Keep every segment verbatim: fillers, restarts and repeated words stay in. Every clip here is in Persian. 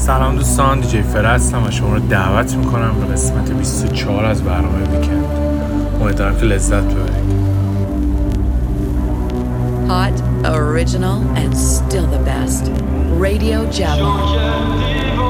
سلام دوستان، دیجی فره هستم و شما رو دعوت میکنم به قسمت بیست و چهار از برنامه ویکند. امیدوارم که لذت ببرید. Hot, original, and still the best. Radio Java.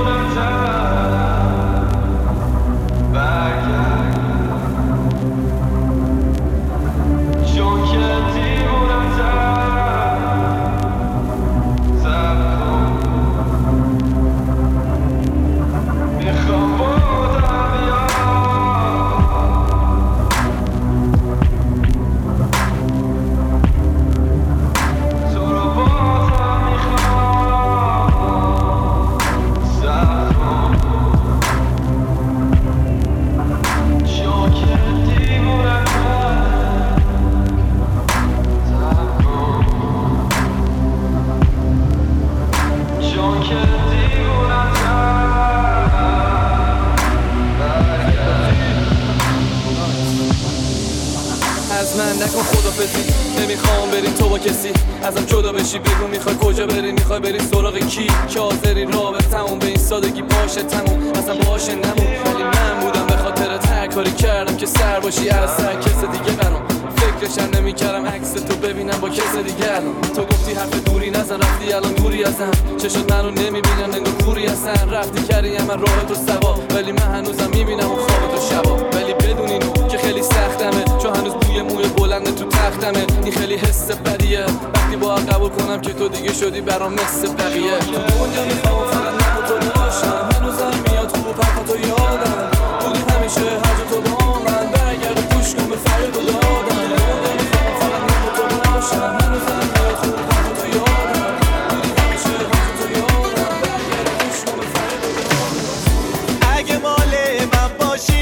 نکن خدافظی، نمیخوام بریم تو با کسی ازم جدا بشی. بگو میخوای کجا بری، میخوای بری سراغ کی که حاضری رابطمون به این سادگی باشه تموم. اصلا باشه نمون، ولی من بودم به خاطر هر کاری کردم که سر باشی از سر کس دیگه برام. فکرشم نمیکردم عکس تو ببینم با کس دیگه الان. تو گفتی حرف دوری نزن، رفتی الان دوری ازم. چه شد منو نمیبینم انگار کوری هستن. رفتی کردی من راه تو سوا، ولی من هنوزم میبینم اون خواب تو شبا. ولی بدون اینو که خیلی سختمه، چون هنوز بوی موی بلند تو تختمه. این خیلی حس بدیه وقتی با قبول کنم که تو دیگه شدی برام مثل بقیه. تو دنیا میخوام فقط من تو باشم، هنوزم میاد تو پرپاتو یادم. بودی همیشه هر جا تو با من، برگرد و گوش کن به فریاد و دادم. دنیا میخوام فقط من تو باشم، هنوزم میاد تو پرپاتو یادم. بودی همیشه هر جا تو یادم، برگرد و گوش کن به فریاد و دادم. اگه مال من باشی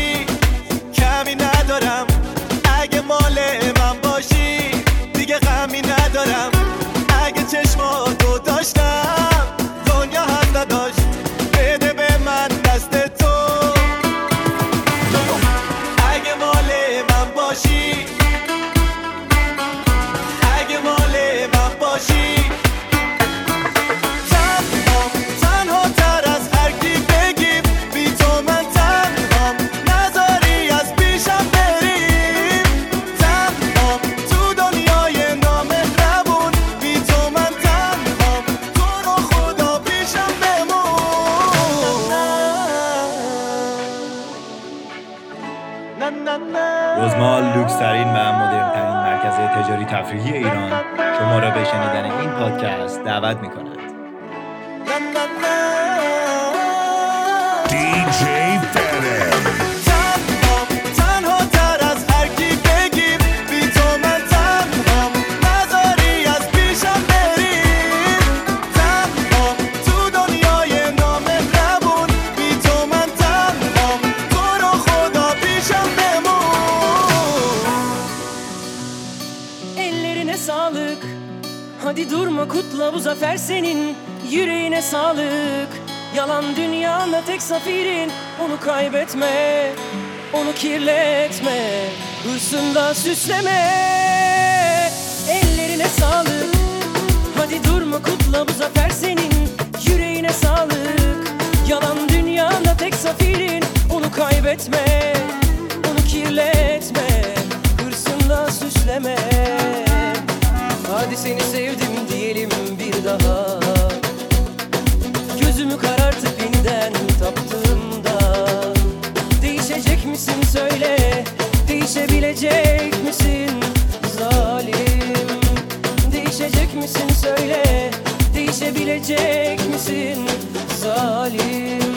کمی ندارم، اگه مال من باشی دیگه غمی ندارم. اگه چشماتو داشتم دنیا حد نداشت. بده به من دست تو. اگه مال من باشی، اگه مال من باشی تنهام، تنها تر از هر کی بگیم. بی تو من تنهام، نذاری از پیشم بریم. تنهام تو دنیای نامهربون، بی تو من تنهام. تو رو خدا پیشم بمون. نه نه نه. روزمال لوکس‌ترین و مدرن‌ترین مرکز تجاری تفریحی ایران شما را به شنیدن این پادکست دعوت می‌کند. دیجی فره تنهام، تنها تر از هر کی بگیم. بی تو من تنهام، نذاری از پیشم بریم. تنهام تو دنیای نامهربون، بی تو من تنهام. تو رو خدا پیشم بمون. Ellerine sağlık. Hadi durma, kutla bu zafer senin. Yüreğine sağlık. Yalan dünyanda tek zaferin. Onu kaybetme, onu kirletme. Hırsında süsleme. Ellerine sağlık. Hadi durma, kutla bu zafer senin. Yüreğine sağlık. Yalan dünyanda tek zaferin. Onu kaybetme, onu kirletme. Hırsında süsleme. Hadi seni sevdim diyelim bir daha. Gözümü karartıp yeniden taptığımda. Değişecek misin söyle, değişebilecek misin zalim? Değişecek misin söyle, değişebilecek misin zalim?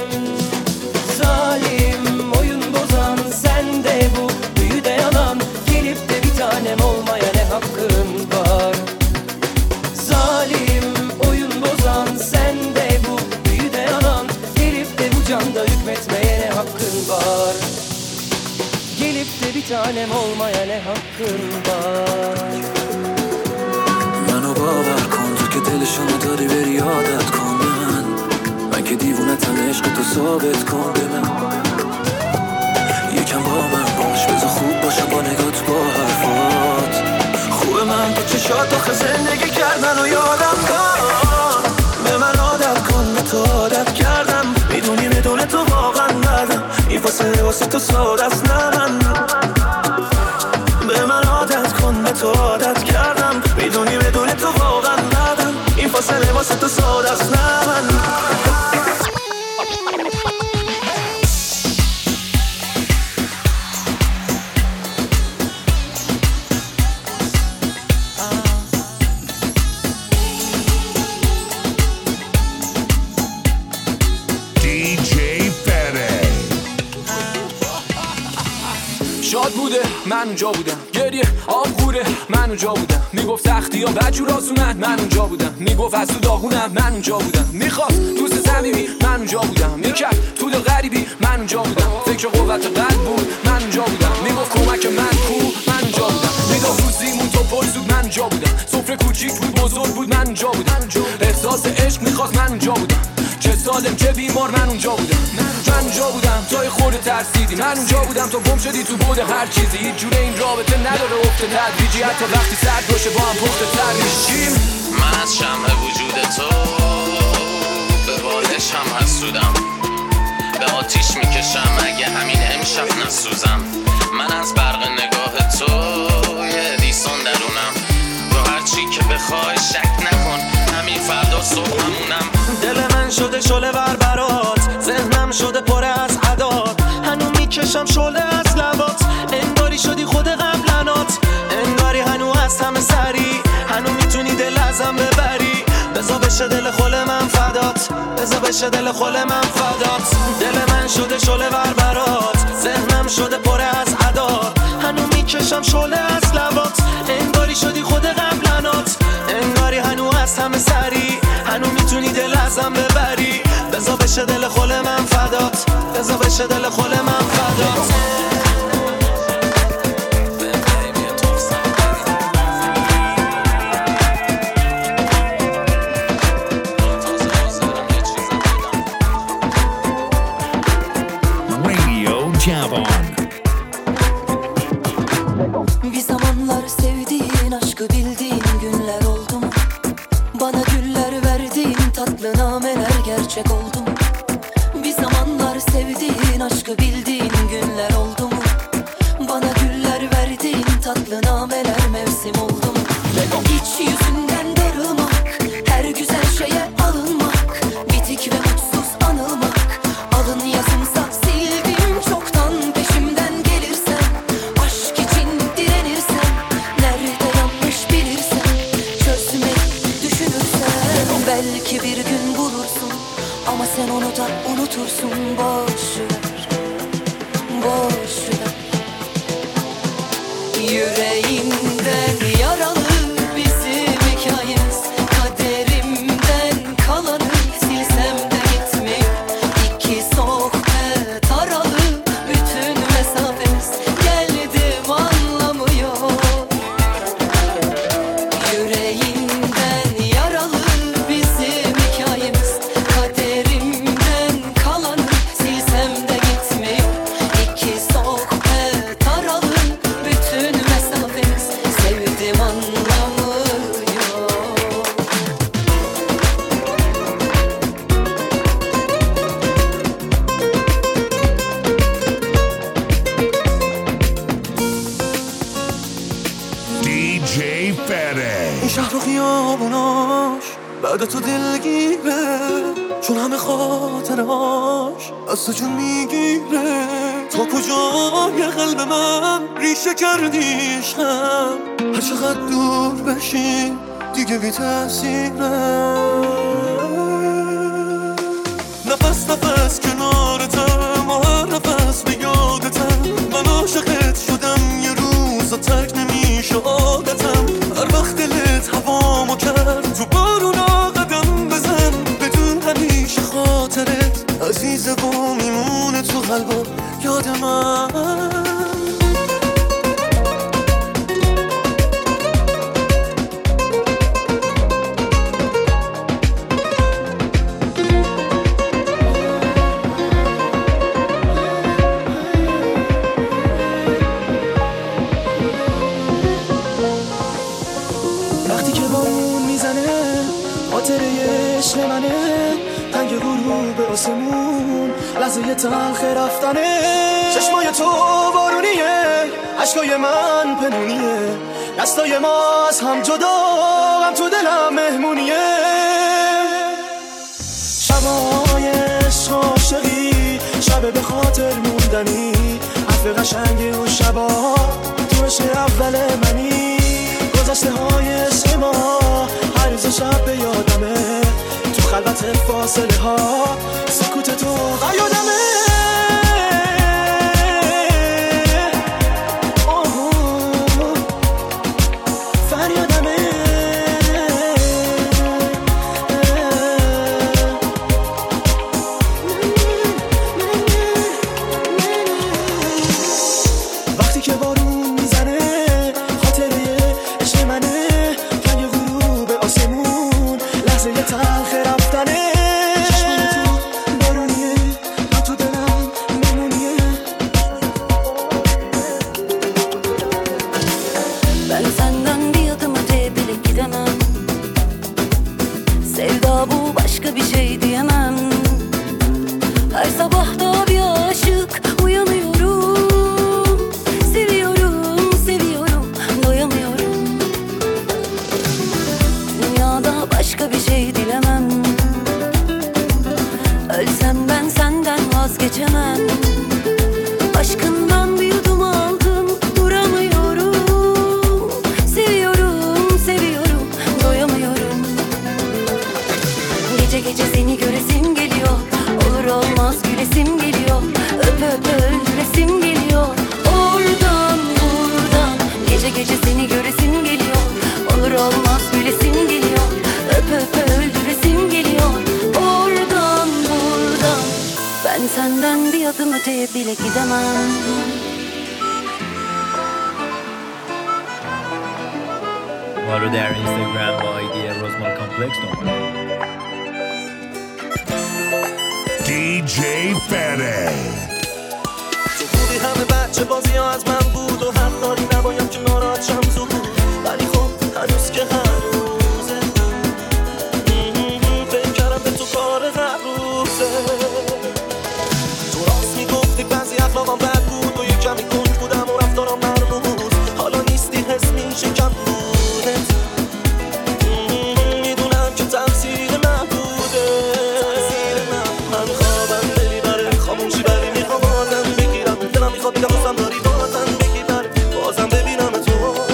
Zalim, oyun bozan sen de bu büyü de yalan. Gelip de bir tanem olmaya ne hakkın var? Zalim, oyun bozan sen de bu büyü de yalan. Gelip de bu canda hükmetmeye ne hakkın var? Gelip de bir tanem olmaya ne hakkın var? منو باور کن تو که دلشونو داری بری عادت کن به من. من که دیوونتم عشق تو ثابت کن به من. یکم با من باش بذار خوب باشم با نگات با حرفات. خوبه من تو چشات آخه زندگی کردن و یادم کن. به من عادت کن به تو عادت کردم. این فاصله واسه تو ساده است نه من به من عادت کن به تو عادت کردم میدونی بدون تو واقعا ندم این فاصله واسه تو ساده است نه من شاد بوده من اونجا بودم گریه آب غوره من اونجا بودم میگفت سختی ها بجور آسونن من اونجا بودم میگفت از تو داغونم من اونجا بودم میخواست دوست صمیمی من اونجا بودم میکرد تو دل غریبی من اونجا بودم فکر قوت قلب بود من اونجا بودم میگفت کمک من کو من اونجا بودم میگفت روزیمون تو پر زود من اونجا بودم سفره کوچیک بود بزرگ بود من اونجا بودم احساس عشق میخواست من اونجا بودم چه سالم چه بیمار من اونجا بودم من اونجا بودم توی خورده ترسیدی من اونجا بودم تو گم شدی تو بود هر چیزی هیچ جوره این رابطه نداره افت تدریجی حتی وقتی سرد باشه با هم پخته تر میشیم من از شمع وجود تو به بالش هم حسودم به آتیش میکشم اگه همین امشب نسوزم من از برق نگاه تو یه دیسان درونم رو هر چی که بخوای شک نکن همین فردا صبح همونم دل من شده شعله ور برات ذهنم شده پر از عداد هنو میکشم شعله از لبات انگاری شدی خود قبلنات انگاری هنو از همه سری هنو میتونی دل ازم ببری بزا بشه دل خل من فدات بزا بشه دل خل من فدات دل من شده شعله ور برات ذهنم شده پر از عداد هنو میکشم شعله از لبات انگاری شدی خود قبلنات انگاری هنو از همه سری هنو میتونی دل ازم ببری بزا بشه دل خل من فدات بزا بشه دل خل من فدات Bir zamanlar sevdiğin, aşkı bildiğin günler oldu mu? Bana güller verdiğin tatlı nameler gerçek oldu mu? Bir zamanlar sevdiğin, aşkı bildiğin günler oldu mu? Bana güller verdiğin tatlı nameler mevsim oldu mu? Hiç yüzünden darılmak, her güzel şeye alınmak, bitik ve mutsuz anılmak, alın yazımsa sildim çoktan peşimden gelirsen, aşk için direnirsen, nerede yanlış bilirsen, çözmeyi düşünürsen, belki bir gün bulursun, ama sen onu da unutursun. Boş ver, boş ver. Yüreğinden yaralı bizim hikayemiz, kaderimden kalanı silsem de gitmiyor. İki sohbet aralı bütün mesafemiz, geldim anlamıyor. Yüreğinden yaralı bizim hikayemiz, kaderimden kalanı silsem de gitmiyor. İki sohbet aralı bütün mesafemiz, sevdim anlamıyor. دی جی فره این شهر و خیابوناش بعد تو دلگیره، چون همه خاطرهاش از تو جون میگیره. تا کجای قلب من ریشه کردی عشقم، هر چقدر دور بشی دیگه بی تأثیره. نفس نفس کنارتم و هر نفس به یادتم، من عاشقت شدم یه روز تک نمیشه عادتم. هر وقت دلت هوامو کرد تو بارونا قدم بزن، بدون همیشه خاطرت عزیزه و میمونه تو قلبم یاد من. وقتی که بارون میزنه خاطره عشق منه، تنگ غروب آسمون لحظه تلخ رفتنه چشمای تو بارونیه عشقای من پنونیه دستای ما از هم جدا هم تو دلم مهمونیه شبای عشق عاشقی شب به خاطر موندنی حرف قشنگی اون شبا تو عشق اول منی گذشته های عشق ما هر روز شب به یادمه تو خلوت فاصله ها سکوت تو یادمه ما رو در اینستاگرام با آیدی روزمال کامپلکس دنبال دی جی فره تو بودی همه بچه بازی ها از من بود و حق داری نبایم که ناراحت شم زود ولی خب هنوز که هنوزه فکر کردم به تو کار هر روزه تو راست میگفتی بعضی اخلاقم بد بود و یک کمی کنج بودم و رفتارم مرموز حالا نیستی حس میشه کم بودت میدونم که تقصیر من بوده من خوابم نمیبره خاموشی بری میخوام بازم بگیرم دلم میخواد بگم دوستم داری بازم بگی بره بازم ببینم تو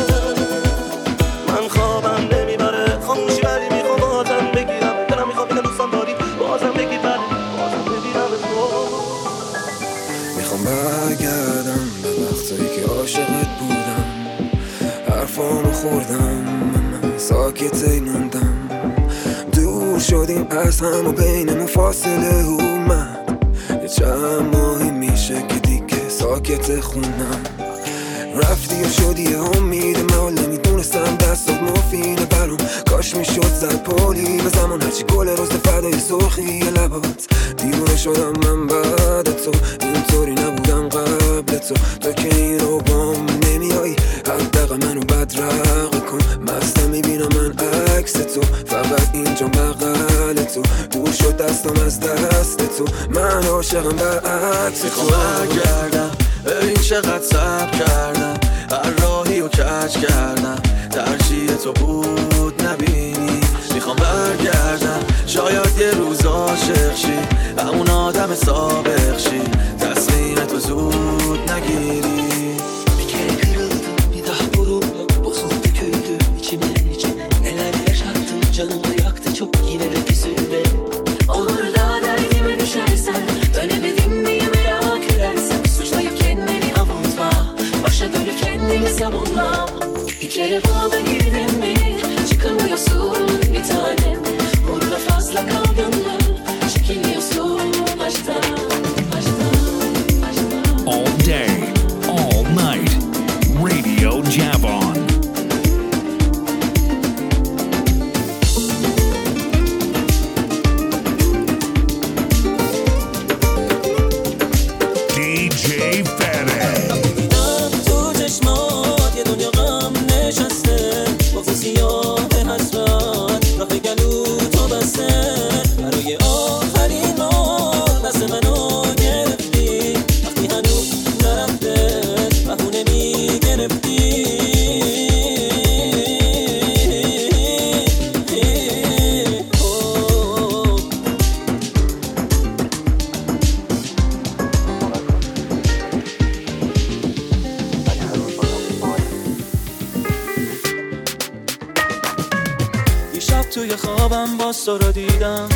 من خوابم نمیبره خاموشی بری میخوام بازم بگیرم دلم میخواد بگم دوستم داری بازم بگی بره بازم ببینم تو میخوام برگردم به وقتایی که عاشقت بودم حرفامو خوردم من ساکت موندم دور شدیم از هم و بینمون فاصله اومد یه چند ماهی میشه که دیگه ساکت خونم رفتی و شدی امید من نمیدونستم دستات مفیده برام کاش میشد زد پولی به زمان هرچی گل روز فدای سرخی لبات دیوانه شدم من بعد تو اینطوری نبودم قبل تو تو که این رو بام نمیایی حداقل منو بدرق کن مستم میبینم من عکس تو فقط اینجا بغل تو دور شد دستم از دست تو من عاشقم برعکس تو میخوام برگردم ببین چقدر صبر کردم هر راهی رو کج کردم ترجیح تو بود نبینی میخوام برگردم شاید یه روز عاشق شی همون آدم سابق شی تصمیم تو زود نگیری Bir kere kırıldım bir daha vuruldum bozuldu köydü içimden içine neler yaşattın canımı yaktı çok yine de üzülme olur da derdime düşersen dönemedim diye merak edersen suçlayıp kendini avutma başa dönüp kendini savunma bir kere bana girdin mi çıkamıyorsun bir tanem burada fazla kaldın mı çekiliyorsun baştan All day, all night, Radio Javon. از تو رو دیدم،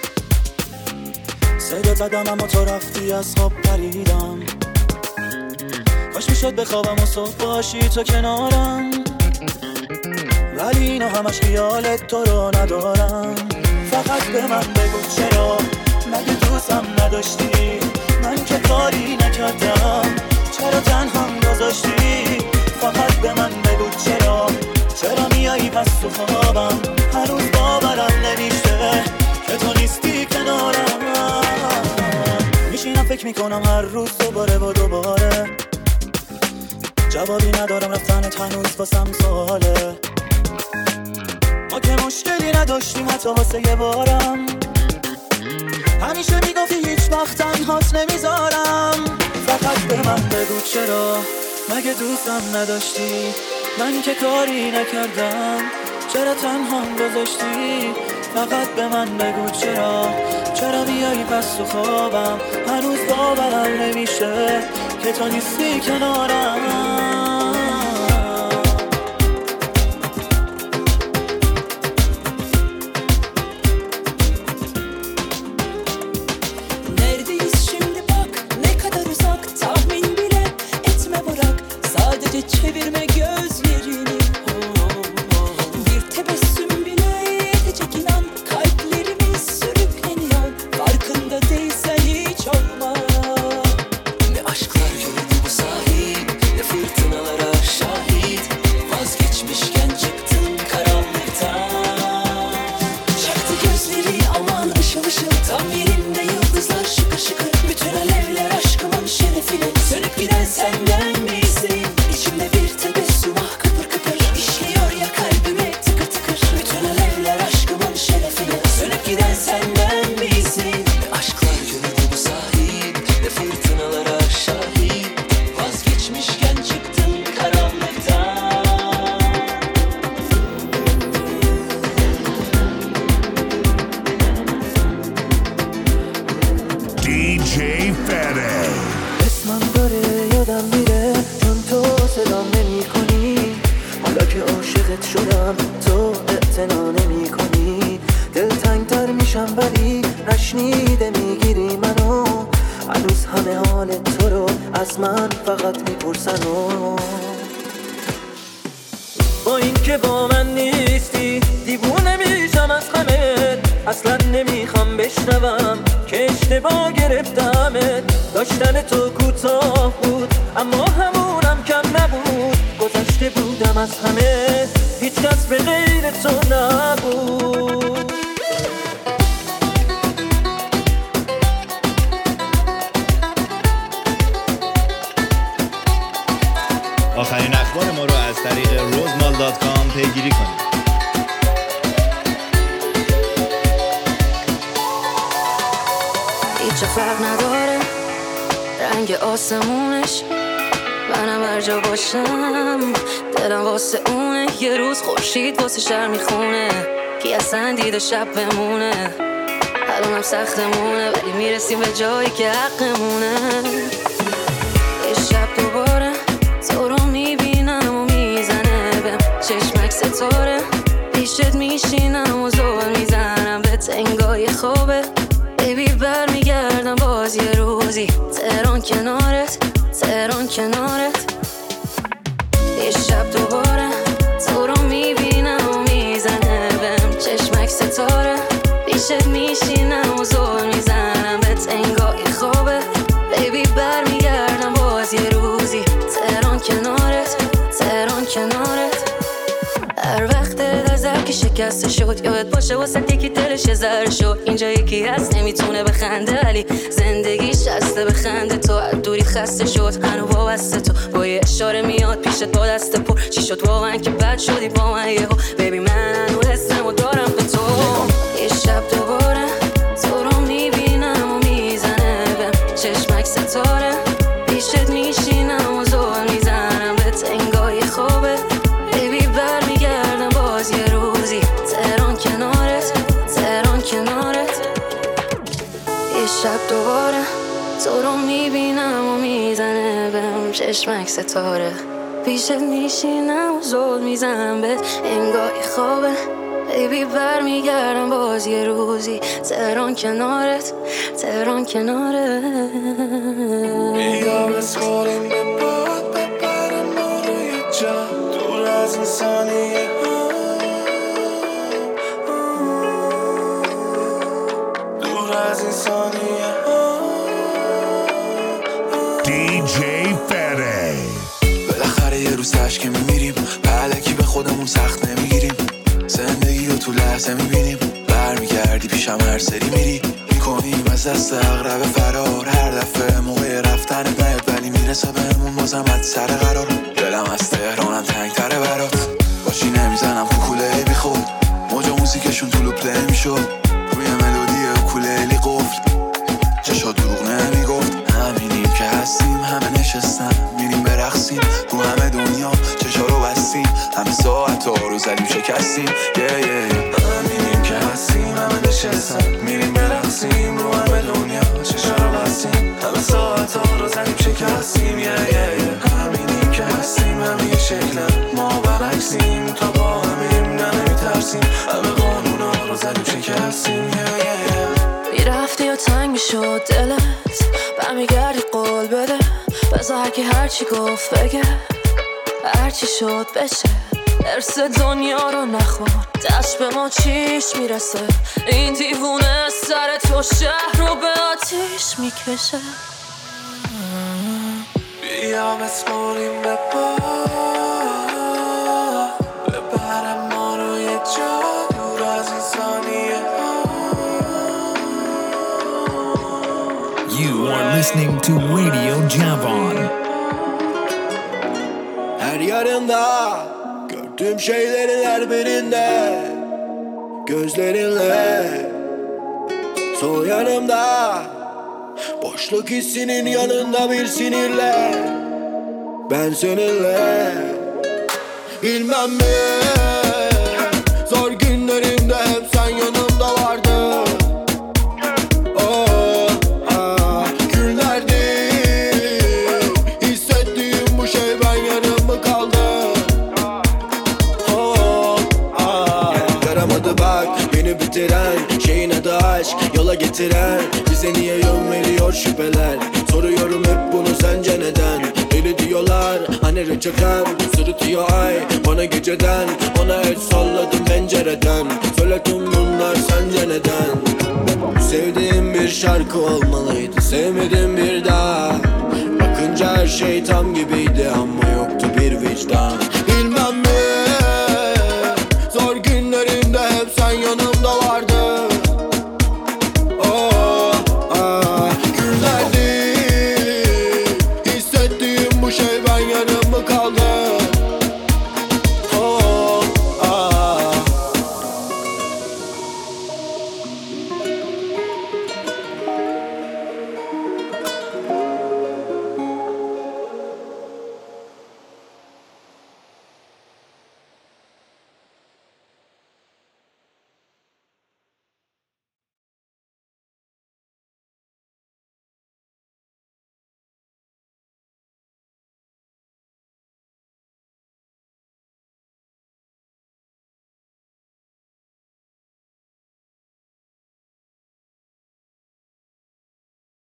صدا زدم اما تو رفتی از خواب پریدم. کاش میشد بخوابم و صبح باشی تو کنارم، ولی اینا همش خیالت تو رو ندارم. فقط به من بگو چرا مگه دوستم نداشتی؟ من که کاری نکردم چرا تنهام گذاشتی؟ فقط به من بگو چرا چرا میایی پس تو خوابم؟ هنوز باورم نمیشه که تو نیستی کنارم. میشینم فکر میکنم هر روز دوباره و دوباره، جوابی ندارم رفتنت هنوز واسم سواله. ما که مشکلی نداشتیم حتی واسه یه بارم، همیشه میگفتی هیچ وقت تنهات نمیذارم. فقط به من بگو چرا مگه دوستم نداشتی؟ من که کاری نکردم چرا تنهام گذاشتی؟ فقط به من بگو چرا چرا میایی پس تو خوابم؟ هنوز باورم نمیشه که تو نیستی کنارم. Çevirme gözlerini, bir tebessüm bile yetecek inan. Kalplerimiz sürükleniyor, farkında değilsen hiç olma. Ne aşklar gördü bu sahip, ne fırtınalara şahit. Vazgeçmişken çıktın karanlıktan. Çaktı gözleri aman ışıl ışıl, tam yerinde yıldızlar şıkır şıkır. Bütün alevler aşkımın şerefine, sönüp giden senden misin? İçimde bir tebessüm ah kıpır kıpır, işliyor ya kalbime tıkır tıkır. Bütün alevler aşkımın şerefine, sönüp giden senden misin? Ne aşklar gördü bu sahip, ne fırtınalara şahit. Vazgeçmişken çıktın karanlıktan. D J Fede. اسمم داره یادم میره چون تو صدام نمی کنی. حالا که عاشقت شدم تو اعتنا نمی کنی. دلتنگ تر میشم ولی نشنیده میگیری منو. هنوز همه حال تو رو از من فقط میپرسن و با این که با من نیستی دیوونه میشم از غمت. اصلا نمیخوام بشنوم که اشتباه گرفتمت. داشتن تو کوتاه بود اما همونم کم نبود. گذشته بودم از همه، هیچ کس به غیر تو نبود. آخرین اخبار ما رو از طریق روزمال دات کام پیگیری کنید. هیچ فرق نداره رنگ آسمونش، منم هر جا باشم دلم واسه اونه. یه روز خورشید واسه شهر میخونه، کی اصلا دیده شب بمونه. الانم سختمونه ولی میرسیم به جایی که حقمونه. یه شب دوباره تو رو میبینم و میزنه بهم چشمک ستاره. پیشت میشینم و زور میزنم به تنگای خوبه. بیبی برمیگردم باز یه روزی تهران کنارت، تهران کنارت. یه شب دوباره تو رو میبینم و میزنه بهم چشمک ستاره. پیشت میشینم و زور میزنم به تنگای خوبه. بیبی برمیگردم باز یه روزی تهران کنارت، تهران کنارت. هر وقت نظر که شکسته شد یاد باشه واسه یکی دلش زر شد. اینجا یکی هست نمیتونه بخنده ولی زندگیش هسته بخنده. تو از دوریت خسته شد هنو وابسته تو، با یه اشاره میاد پیشت با دست پر. چی شد واقعا که بد شدی با من یهو؟ ببین من هنو حسم و دارم به تو. یه شب دوباره تو رو میبینم و میزنه بهم چشمک ستاره. پیشت میشینم و زور میزنم به تنگای خوبه. بیبی برمیگردم باز یه روزی تهران کنارت، تهران کنارت. یه شب دوباره تو رو میبینم و میزنه بهم چشمک ستاره. پیشت میشینم و زود میزنم بهت انگاه خوابه. Baby برمیگردم باز یه روزی تهران کنارت تهران کنارت بیا بسپاریم به باد ببرم ما رو یه جا دور از این ثانیه ها دور از این ثانیه ها دی جی فره بالاخره یه روز تشک میمیریم پهلکی به خودمون سخت نمیگیریم زندگی رو تو لحظه میبینیم برمیگردی پیشم هر سری میری میکنیم از دست اغرب فرار هر دفعه موقع رفتنت نیاد ولی میرسه بهمون بازم از سر قرار دلم از تهرانم تنگتره برات باشی نمیزنم کوکوله بی خود موجا موزیکشون طولو پلی میشد روی ملودی اوکولیلی قفل چشا دروغ نمیگفت همینیم که هستیم همه نشستن میریم برقصیم تو همه دنیا چشا رو بستیم همه ساعت ها رو زدیم شکستیم yeah, yeah, yeah. همینیم که هستیم همه نشستن میریم برقصیم رو همه دنیا چشا رو بستیم همه ساعت ها رو زدیم شکستیم yeah, yeah, yeah. همینیم که هستیم همه یه شکلن ما برعکسیم تا با همیم نه نمیترسیم همه قانون ها رو زدیم شکستیم yeah, yeah, yeah. میرفتی و تنگ میشد دلت برمیگردی قول بده بذار که هرچی گفت بگه هرچی شد بشه ارس دنیا رو نخور دست به ما چیش میرسه این دیوونه سر تو شهر رو به آتیش میکشه بیا بسپاریم به پا ببرم ما رو یه جا دور از این ثانیه ها You are listening to Radio Javon. Her yarında gördüğüm şeylerin her birinde gözlerinle sol yanımda boşluk hissinin yanında bir sinirle ben seninle bilmem mi zor günlerimde hep sen yanımda vardın. Şeyin adı aşk, yola getiren bize niye yön veriyor şüpheler soruyorum hep bunu sence neden deli diyorlar hani reçeten sırıtıyor ay bana geceden ona el salladım pencereden söyle tüm bunlar sence neden sevdiğim bir şarkı olmalıydı sevmedim bir daha bakınca her şey tam gibiydi ama yoktu bir vicdan